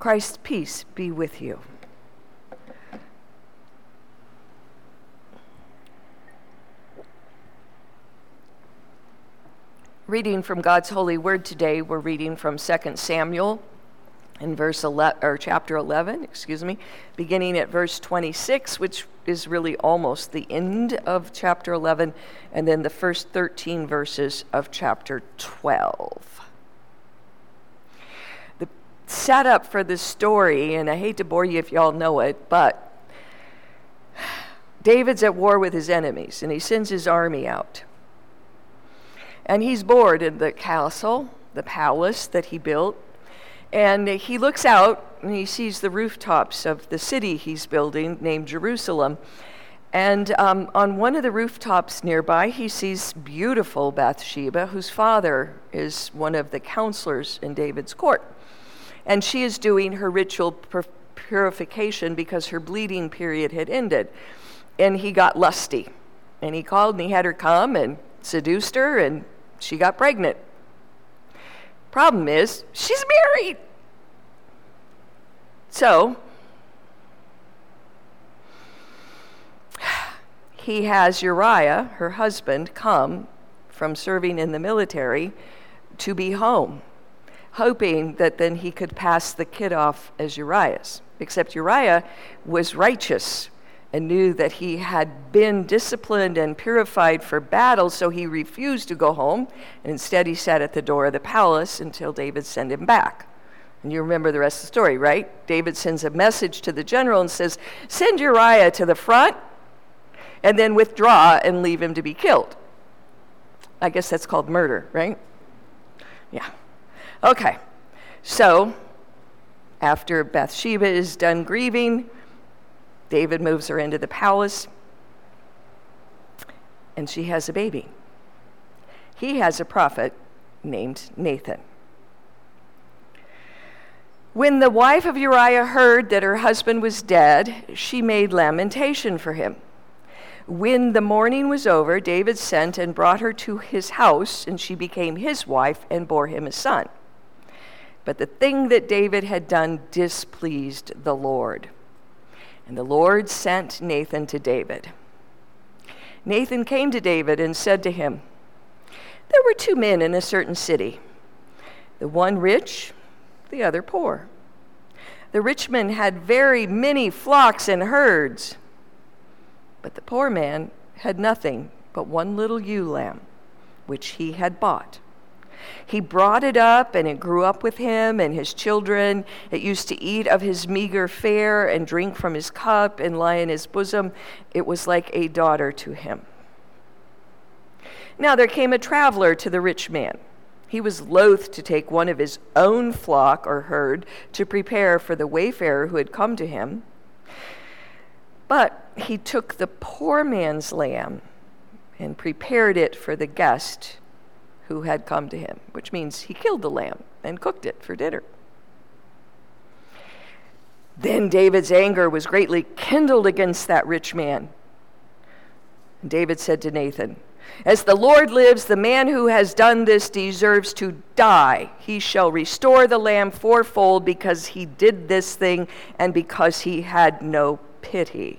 Christ's peace be with you. Reading from God's holy word today, we're reading from 2 Samuel in chapter 11, beginning at verse 26, which is really almost the end of chapter 11, and then the first 13 verses of chapter 12. The setup for this story, and I hate to bore you if y'all know it, but David's at war with his enemies, and he sends his army out. And he's bored in the castle, the palace that he built. And he looks out and he sees the rooftops of the city he's building named Jerusalem. And on one of the rooftops nearby, he sees beautiful Bathsheba, whose father is one of the counselors in David's court. And she is doing her ritual purification because her bleeding period had ended. And he got lusty. And he called and he had her come and seduced her, and she got pregnant. Problem is, she's married. So, he has Uriah, her husband, come from serving in the military to be home, hoping that then he could pass the kid off as Uriah's. Except Uriah was righteous and knew that he had been disciplined and purified for battle, so he refused to go home, and instead he sat at the door of the palace until David sent him back. And you remember the rest of the story, right? David sends a message to the general and says, send Uriah to the front, and then withdraw and leave him to be killed. I guess that's called murder, right? Yeah. Okay. So, after Bathsheba is done grieving, David moves her into the palace, and she has a baby. He has a prophet named Nathan. When the wife of Uriah heard that her husband was dead, she made lamentation for him. When the mourning was over, David sent and brought her to his house, and she became his wife and bore him a son. But the thing that David had done displeased the Lord. And the Lord sent Nathan to David. Nathan came to David and said to him, there were two men in a certain city, the one rich, the other poor. The rich man had very many flocks and herds, but the poor man had nothing but one little ewe lamb, which he had bought. He brought it up, and it grew up with him and his children. It used to eat of his meager fare and drink from his cup and lie in his bosom. It was like a daughter to him. Now there came a traveler to the rich man. He was loath to take one of his own flock or herd to prepare for the wayfarer who had come to him. But he took the poor man's lamb and prepared it for the guest who had come to him, which means he killed the lamb and cooked it for dinner. Then David's anger was greatly kindled against that rich man. And David said to Nathan, as the Lord lives, the man who has done this deserves to die. He shall restore the lamb fourfold because he did this thing and because he had no pity.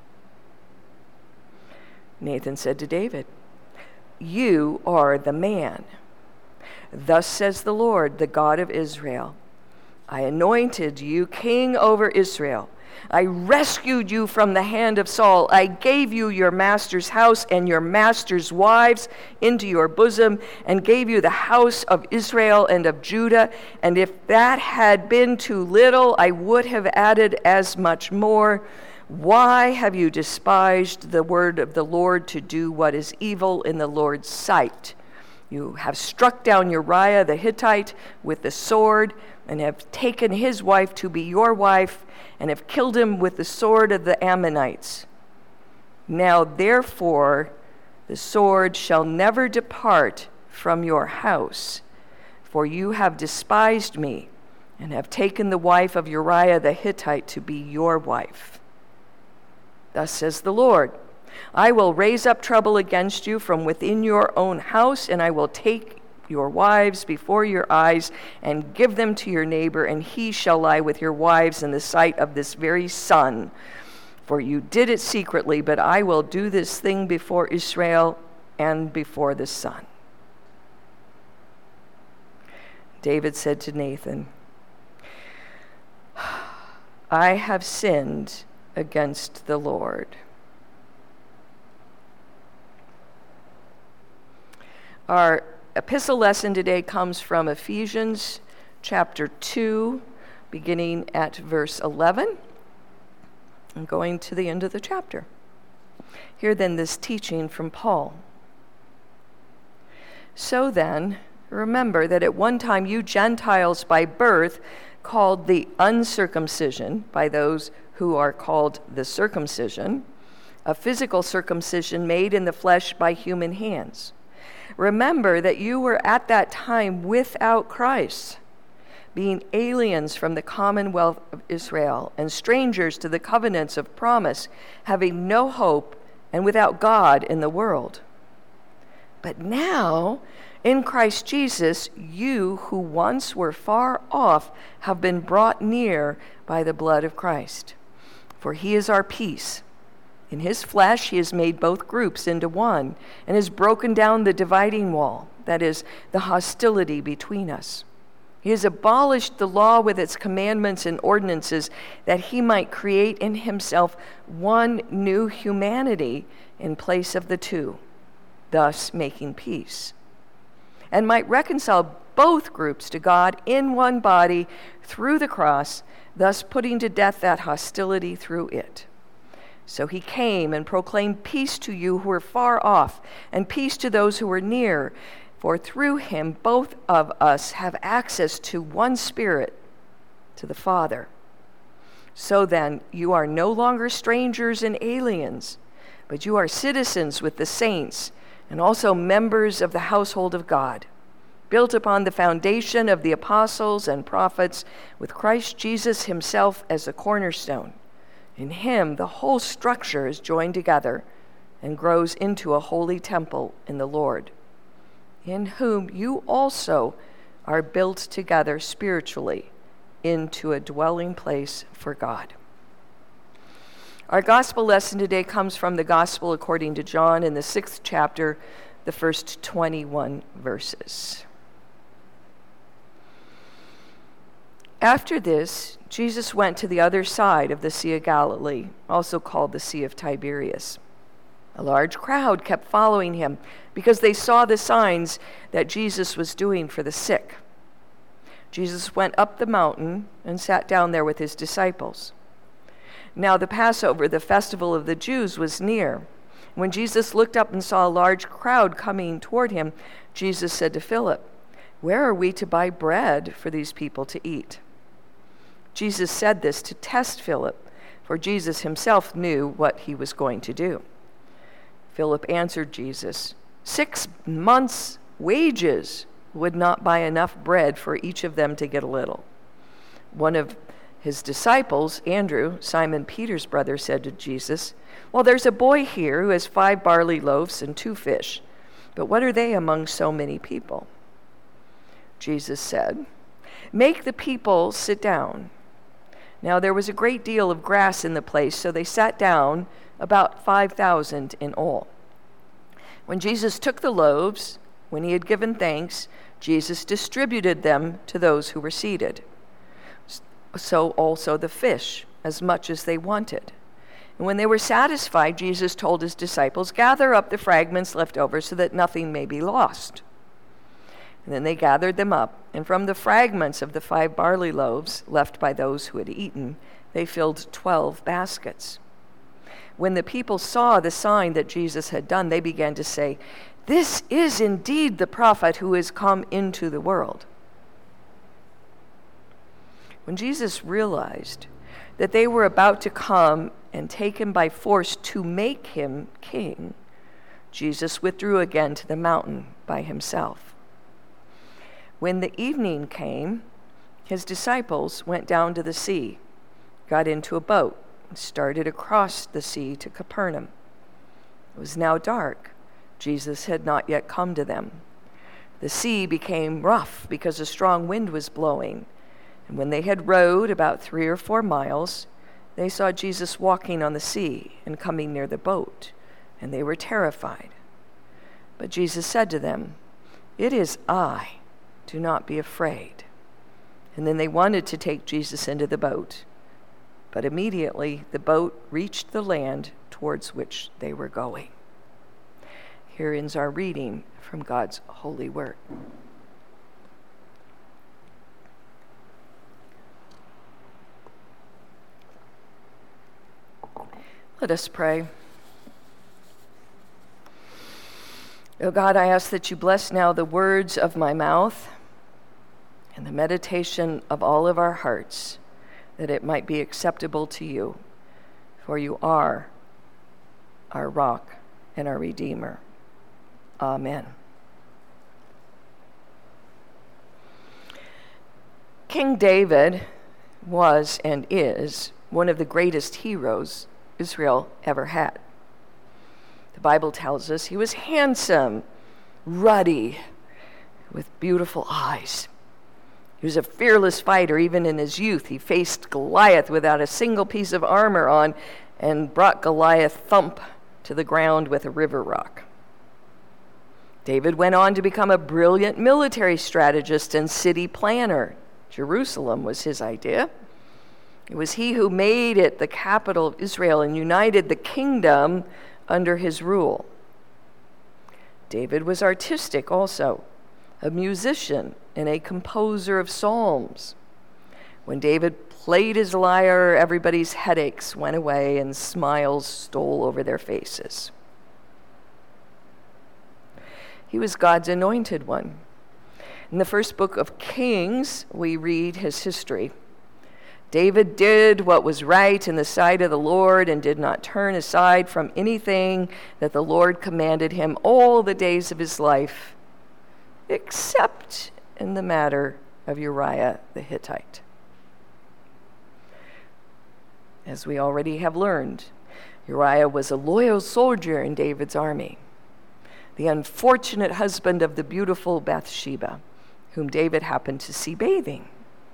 Nathan said to David, you are the man. Thus says the Lord, the God of Israel, I anointed you king over Israel. I rescued you from the hand of Saul. I gave you your master's house and your master's wives into your bosom, and gave you the house of Israel and of Judah. And if that had been too little, I would have added as much more. Why have you despised the word of the Lord to do what is evil in the Lord's sight? You have struck down Uriah the Hittite with the sword, and have taken his wife to be your wife, and have killed him with the sword of the Ammonites. Now therefore the sword shall never depart from your house, for you have despised me, and have taken the wife of Uriah the Hittite to be your wife. Thus says the Lord, I will raise up trouble against you from within your own house, and I will take your wives before your eyes, and give them to your neighbor, and he shall lie with your wives in the sight of this very sun. For you did it secretly, but I will do this thing before Israel and before the sun." David said to Nathan, "I have sinned against the Lord." Our epistle lesson today comes from Ephesians chapter 2, beginning at verse 11, and going to the end of the chapter. Hear then this teaching from Paul. "So then, remember that at one time you Gentiles by birth, called the uncircumcision by those who are called the circumcision, a physical circumcision made in the flesh by human hands. Remember that you were at that time without Christ, being aliens from the commonwealth of Israel and strangers to the covenants of promise, having no hope and without God in the world. But now, in Christ Jesus, you who once were far off have been brought near by the blood of Christ. For he is our peace. In his flesh he has made both groups into one and has broken down the dividing wall, that is, the hostility between us. He has abolished the law with its commandments and ordinances, that he might create in himself one new humanity in place of the two, thus making peace, and might reconcile both groups to God in one body through the cross, thus putting to death that hostility through it. So he came and proclaimed peace to you who were far off, and peace to those who were near. For through him both of us have access to one Spirit, to the Father. So then, you are no longer strangers and aliens, but you are citizens with the saints, and also members of the household of God, built upon the foundation of the apostles and prophets, with Christ Jesus himself as the cornerstone. In him, the whole structure is joined together and grows into a holy temple in the Lord, in whom you also are built together spiritually into a dwelling place for God." Our gospel lesson today comes from the Gospel according to John in the 6th chapter, the first 21 verses. After this, Jesus went to the other side of the Sea of Galilee, also called the Sea of Tiberias. A large crowd kept following him because they saw the signs that Jesus was doing for the sick. Jesus went up the mountain and sat down there with his disciples. Now the Passover, the festival of the Jews, was near. When Jesus looked up and saw a large crowd coming toward him, Jesus said to Philip, "Where are we to buy bread for these people to eat?" Jesus said this to test Philip, for Jesus himself knew what he was going to do. Philip answered Jesus, 6 months' wages would not buy enough bread for each of them to get a little. One of his disciples, Andrew, Simon Peter's brother, said to Jesus, "Well, there's a boy here who has 5 barley loaves and 2 fish, but what are they among so many people?" Jesus said, "Make the people sit down." Now there was a great deal of grass in the place, so they sat down, about 5,000 in all. When Jesus took the loaves, when he had given thanks, Jesus distributed them to those who were seated. So also the fish, as much as they wanted. And when they were satisfied, Jesus told his disciples, "Gather up the fragments left over so that nothing may be lost." And then they gathered them up, and from the fragments of the 5 barley loaves left by those who had eaten, they filled 12 baskets. When the people saw the sign that Jesus had done, they began to say, "This is indeed the prophet who has come into the world." When Jesus realized that they were about to come and take him by force to make him king, Jesus withdrew again to the mountain by himself. When the evening came, his disciples went down to the sea, got into a boat, and started across the sea to Capernaum. It was now dark. Jesus had not yet come to them. The sea became rough because a strong wind was blowing. And when they had rowed about 3 or 4 miles, they saw Jesus walking on the sea and coming near the boat, and they were terrified. But Jesus said to them, "It is I, do not be afraid." And then they wanted to take Jesus into the boat, but immediately the boat reached the land towards which they were going. Here ends our reading from God's holy word. Let us pray. O God, I ask that you bless now the words of my mouth and the meditation of all of our hearts, that it might be acceptable to you, for you are our rock and our Redeemer. Amen. King David was and is one of the greatest heroes Israel ever had. The Bible tells us he was handsome, ruddy, with beautiful eyes. He was a fearless fighter. Even in his youth, he faced Goliath without a single piece of armor on and brought Goliath thump to the ground with a river rock. David went on to become a brilliant military strategist and city planner. Jerusalem was his idea. It was he who made it the capital of Israel and united the kingdom under his rule. David was artistic also, a musician and a composer of psalms. When David played his lyre, everybody's headaches went away and smiles stole over their faces. He was God's anointed one. In the first book of Kings, we read his history. David did what was right in the sight of the Lord and did not turn aside from anything that the Lord commanded him all the days of his life, except in the matter of Uriah the Hittite. As we already have learned, Uriah was a loyal soldier in David's army, the unfortunate husband of the beautiful Bathsheba, whom David happened to see bathing.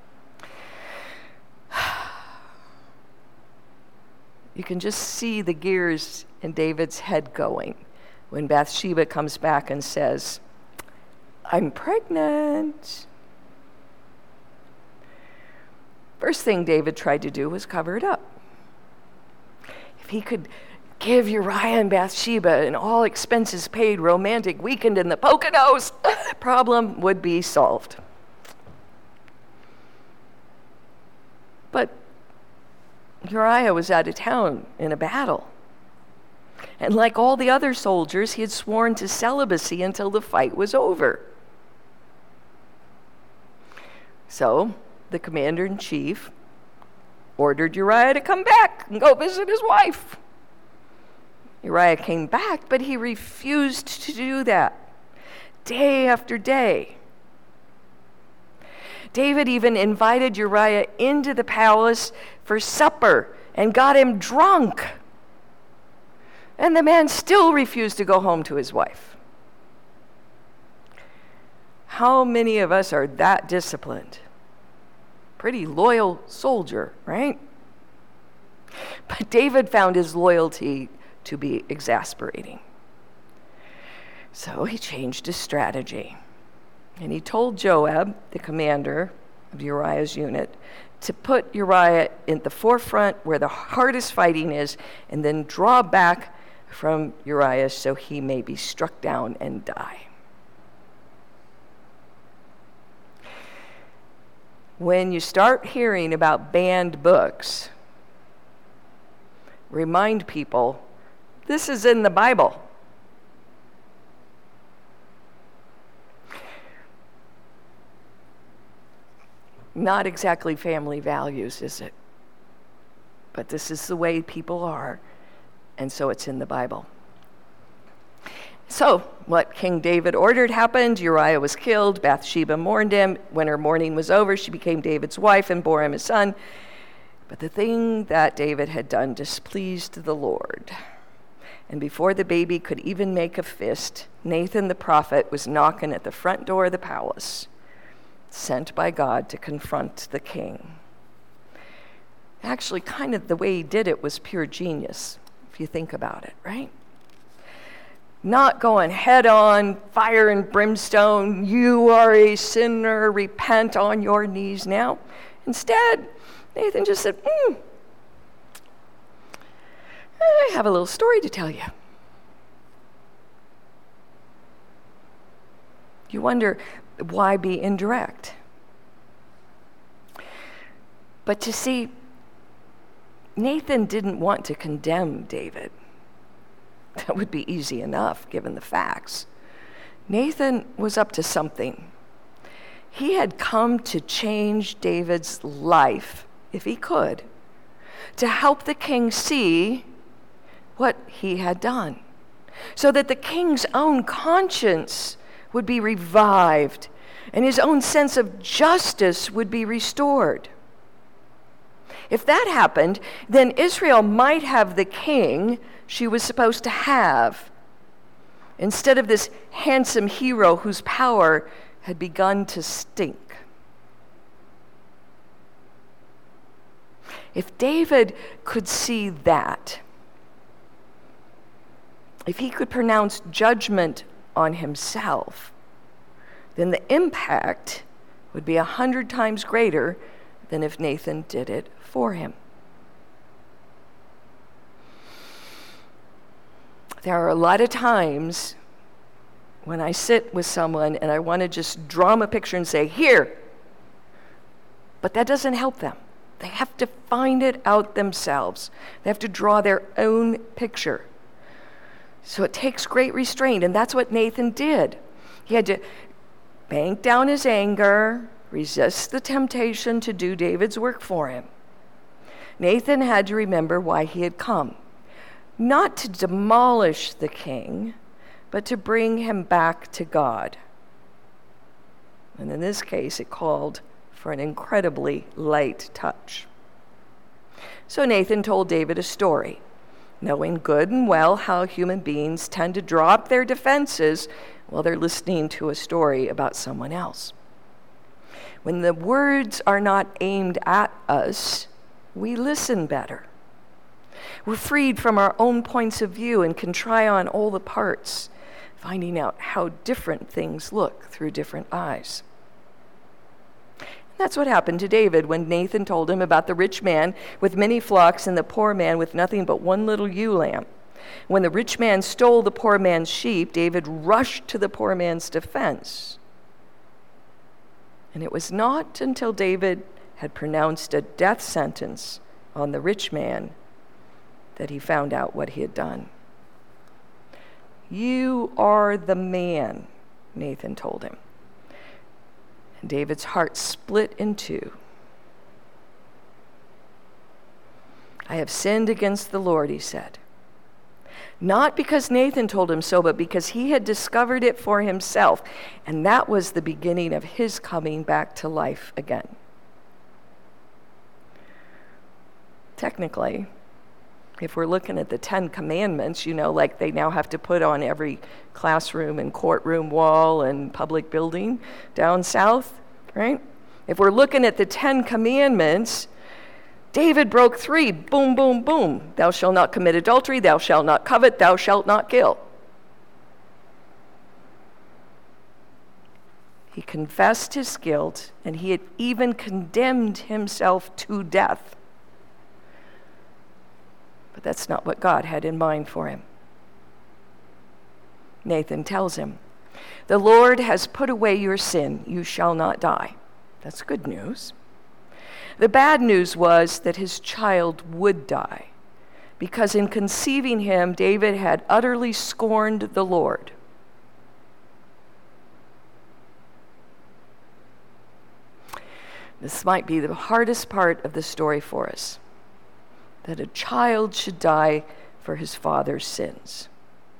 You can just see the gears in David's head going when Bathsheba comes back and says, "I'm pregnant." First thing David tried to do was cover it up. If he could give Uriah and Bathsheba an all expenses paid romantic weekend in the Poconos, the problem would be solved. But Uriah was out of town in a battle. And like all the other soldiers, he had sworn to celibacy until the fight was over. So the commander-in-chief ordered Uriah to come back and go visit his wife. Uriah came back, but he refused to do that day after day. David even invited Uriah into the palace for supper and got him drunk. And the man still refused to go home to his wife. How many of us are that disciplined? Pretty loyal soldier, right? But David found his loyalty to be exasperating. So he changed his strategy. And he told Joab, the commander of Uriah's unit, to put Uriah in the forefront where the hardest fighting is, and then draw back from Uriah so he may be struck down and die. When you start hearing about banned books, remind people, this is in the Bible. Not exactly family values, is it? But this is the way people are, and so it's in the Bible. So, what King David ordered happened. Uriah was killed. Bathsheba mourned him. When her mourning was over, she became David's wife and bore him a son. But the thing that David had done displeased the Lord. And before the baby could even make a fist, Nathan the prophet was knocking at the front door of the palace, sent by God to confront the king. Actually, kind of the way he did it was pure genius, if you think about it, right? Not going head on, fire and brimstone, you are a sinner, repent on your knees now. Instead, Nathan just said, I have a little story to tell you. You wonder, why be indirect? But you see, Nathan didn't want to condemn David. That would be easy enough, given the facts. Nathan was up to something. He had come to change David's life, if he could, to help the king see what he had done, so that the king's own conscience would be revived and his own sense of justice would be restored. If that happened, then Israel might have the king she was supposed to have, instead of this handsome hero whose power had begun to stink. If David could see that, if he could pronounce judgment on himself, then the impact would be 100 times greater than if Nathan did it for him. There are a lot of times when I sit with someone and I want to just draw them a picture and say, here, but that doesn't help them. They have to find it out themselves. They have to draw their own picture. So it takes great restraint, and that's what Nathan did. He had to bank down his anger, resist the temptation to do David's work for him. Nathan had to remember why he had come, not to demolish the king, but to bring him back to God. And in this case, it called for an incredibly light touch. So Nathan told David a story, knowing good and well how human beings tend to drop their defenses while they're listening to a story about someone else. When the words are not aimed at us, we listen better. We're freed from our own points of view and can try on all the parts, finding out how different things look through different eyes. That's what happened to David when Nathan told him about the rich man with many flocks and the poor man with nothing but one little ewe lamb. When the rich man stole the poor man's sheep, David rushed to the poor man's defense. And it was not until David had pronounced a death sentence on the rich man that he found out what he had done. You are the man, Nathan told him. And David's heart split in two. I have sinned against the Lord, he said. Not because Nathan told him so, but because he had discovered it for himself. And that was the beginning of his coming back to life again. Technically, if we're looking at the 10 Commandments, like they now have to put on every classroom and courtroom wall and public building down south, right? If we're looking at the 10 Commandments, David broke 3. Boom, boom, boom. Thou shalt not commit adultery. Thou shalt not covet. Thou shalt not kill. He confessed his guilt, and he had even condemned himself to death. But that's not what God had in mind for him. Nathan tells him, the Lord has put away your sin. You shall not die. That's good news. The bad news was that his child would die, because in conceiving him, David had utterly scorned the Lord. This might be the hardest part of the story for us, that a child should die for his father's sins.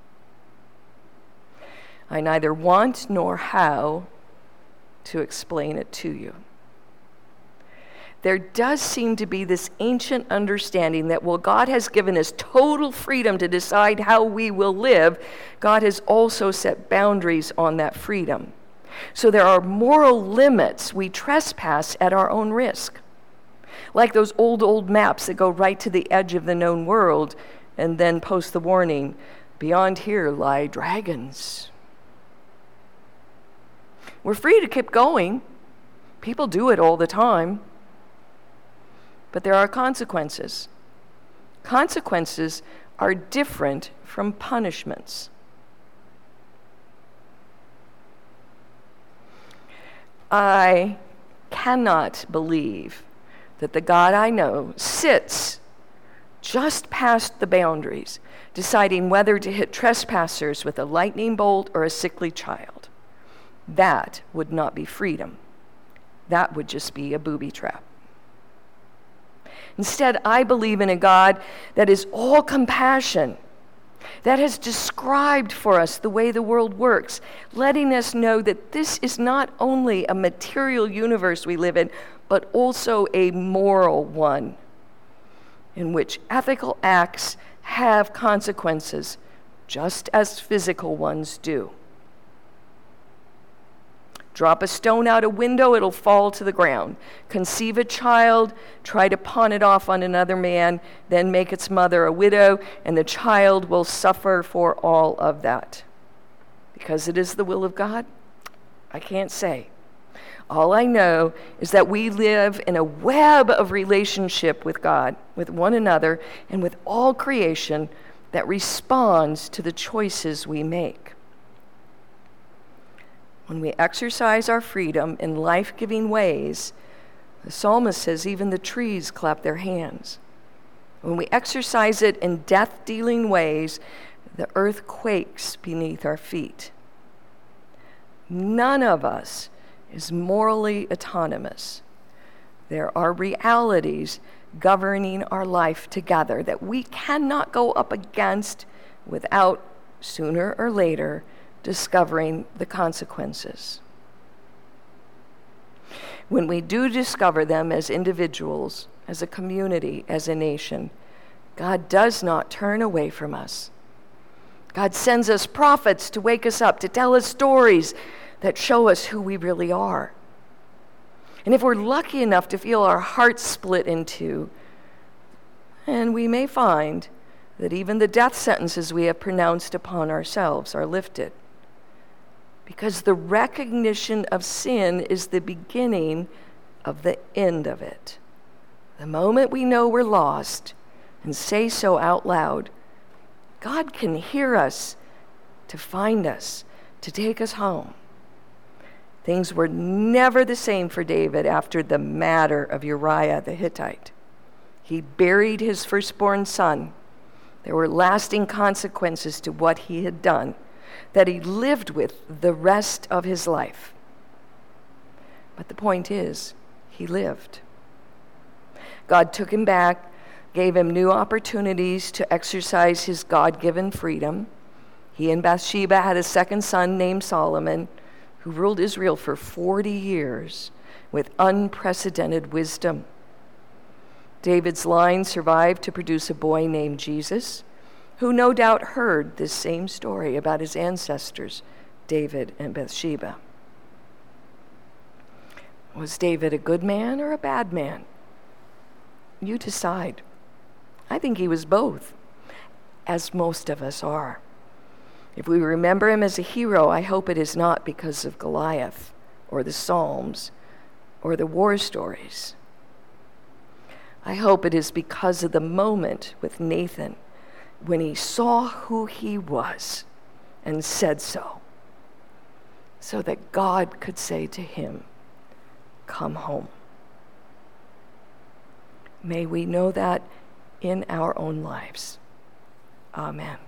I neither want nor how to explain it to you. there does seem to be this ancient understanding that while God has given us total freedom to decide how we will live, God has also set boundaries on that freedom. So there are moral limits we trespass at our own risk. Like those old maps that go right to the edge of the known world and then post the warning, beyond here lie dragons. We're free to keep going. People do it all the time. But there are consequences. Consequences are different from punishments. I cannot believe that the God I know sits just past the boundaries, deciding whether to hit trespassers with a lightning bolt or a sickly child. That would not be freedom. That would just be a booby trap. Instead, I believe in a God that is all compassion, that has described for us the way the world works, letting us know that this is not only a material universe we live in, but also a moral one, in which ethical acts have consequences, just as physical ones do. Drop a stone out a window, it'll fall to the ground. Conceive a child, try to pawn it off on another man, then make its mother a widow, and the child will suffer for all of that. Because it is the will of God? I can't say. All I know is that we live in a web of relationship with God, with one another, and with all creation that responds to the choices we make. When we exercise our freedom in life-giving ways, the psalmist says even the trees clap their hands. When we exercise it in death-dealing ways, the earth quakes beneath our feet. None of us is morally autonomous. There are realities governing our life together that we cannot go up against without, sooner or later, discovering the consequences. When we do discover them as individuals, as a community, as a nation, God does not turn away from us. God sends us prophets to wake us up, to tell us stories that show us who we really are. And if we're lucky enough to feel our hearts split in two, and we may find that even the death sentences we have pronounced upon ourselves are lifted. Because the recognition of sin is the beginning of the end of it. The moment we know we're lost and say so out loud, God can hear us to find us, to take us home. Things were never the same for David after the matter of Uriah the Hittite. He buried his firstborn son. There were lasting consequences to what he had done that he lived with the rest of his life. But the point is, he lived. God took him back, gave him new opportunities to exercise his God-given freedom. He and Bathsheba had a second son named Solomon, who ruled Israel for 40 years with unprecedented wisdom. David's line survived to produce a boy named Jesus, who no doubt heard this same story about his ancestors, David and Bathsheba. Was David a good man or a bad man? You decide. I think he was both, as most of us are. If we remember him as a hero, I hope it is not because of Goliath or the Psalms or the war stories. I hope it is because of the moment with Nathan when he saw who he was and said so that God could say to him, "Come home." May we know that in our own lives. Amen.